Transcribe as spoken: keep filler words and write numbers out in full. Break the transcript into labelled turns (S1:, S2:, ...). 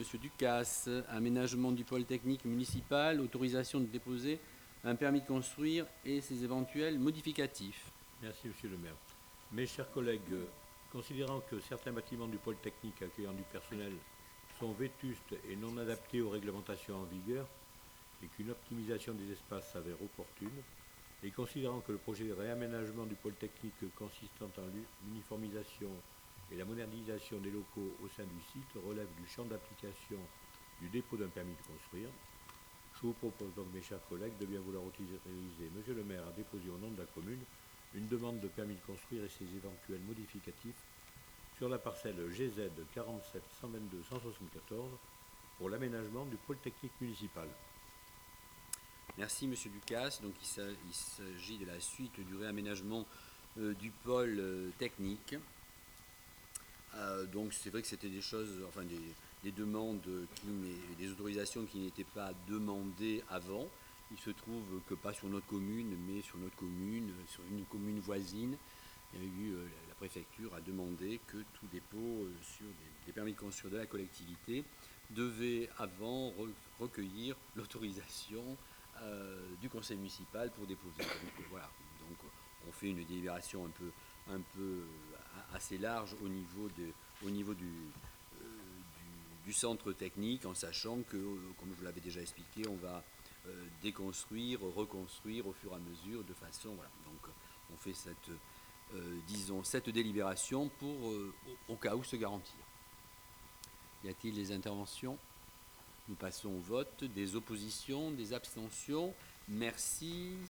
S1: Monsieur Ducasse, aménagement du pôle technique municipal, autorisation de déposer un permis de construire et ses éventuels modificatifs.
S2: Merci, Monsieur le maire. Mes chers collègues, considérant que certains bâtiments du pôle technique accueillant du personnel sont vétustes et non adaptés aux réglementations en vigueur et qu'une optimisation des espaces s'avère opportune, et considérant que le projet de réaménagement du pôle technique consistant en l'uniformisation et la modernisation des locaux au sein du site relève du champ d'application du dépôt d'un permis de construire, je vous propose donc, mes chers collègues, de bien vouloir autoriser Monsieur le maire à déposer au nom de la commune une demande de permis de construire et ses éventuels modificatifs sur la parcelle G Z quarante-sept cent vingt-deux cent soixante-quatorze pour l'aménagement du pôle technique municipal.
S1: Merci Monsieur Ducasse. Donc il s'agit de la suite du réaménagement euh, du pôle euh, technique. Euh, donc c'est vrai que c'était des choses, enfin des, des demandes, qui, des autorisations qui n'étaient pas demandées avant. Il se trouve que pas sur notre commune, mais sur notre commune, sur une commune voisine, il y a eu, euh, la préfecture a demandé que tout dépôt euh, sur des, des permis de construire de la collectivité devait avant re recueillir l'autorisation euh, du conseil municipal pour déposer. Donc voilà, donc on fait une délibération un peu, un peu assez large au niveau, de, au niveau du, euh, du, du centre technique, en sachant que, comme je vous l'avais déjà expliqué, on va euh, déconstruire, reconstruire au fur et à mesure de façon, voilà, donc on fait cette, euh, disons, cette délibération pour, euh, au, au cas où, se garantir. Y a-t-il des interventions? Nous passons au vote. Des oppositions, des abstentions? Merci.